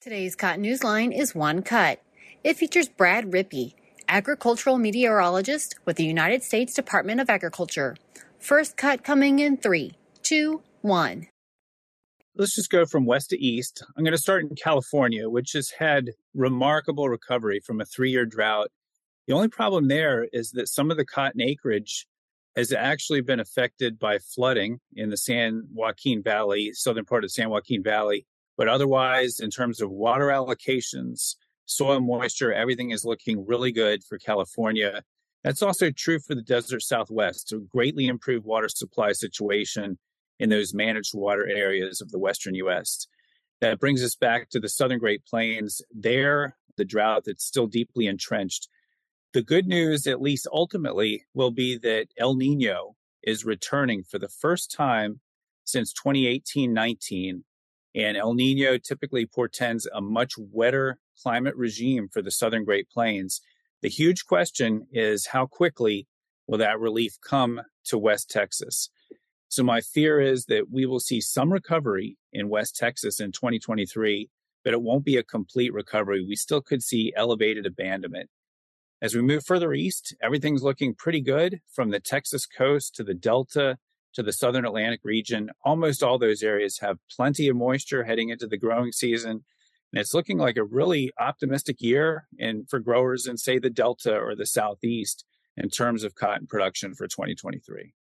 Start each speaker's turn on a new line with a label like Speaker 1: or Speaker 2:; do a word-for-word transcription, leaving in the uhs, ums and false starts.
Speaker 1: Today's Cotton Newsline is One Cut. It features Brad Rippey, agricultural meteorologist with the United States Department of Agriculture. First cut coming in three, two, one.
Speaker 2: Let's just go from west to east. I'm going to start in California, which has had remarkable recovery from a three-year drought. The only problem there is that some of the cotton acreage has actually been affected by flooding in the San Joaquin Valley, southern part of San Joaquin Valley. But otherwise, in terms of water allocations, soil moisture, everything is looking really good for California. That's also true for the desert Southwest, a greatly improved water supply situation in those managed water areas of the western U S. That brings us back to the southern Great Plains. There, the drought that's still deeply entrenched. The good news, at least ultimately, will be that El Nino is returning for the first time since twenty eighteen nineteen. And El Nino typically portends a much wetter climate regime for the southern Great Plains. The huge question is how quickly will that relief come to West Texas? So my fear is that we will see some recovery in West Texas in twenty twenty-three, but it won't be a complete recovery. We still could see elevated abandonment. As we move further east, everything's looking pretty good from the Texas coast to the Delta to the southern Atlantic region. Almost all those areas have plenty of moisture heading into the growing season. And it's looking like a really optimistic year in, for growers in, say, the Delta or the Southeast in terms of cotton production for twenty twenty-three.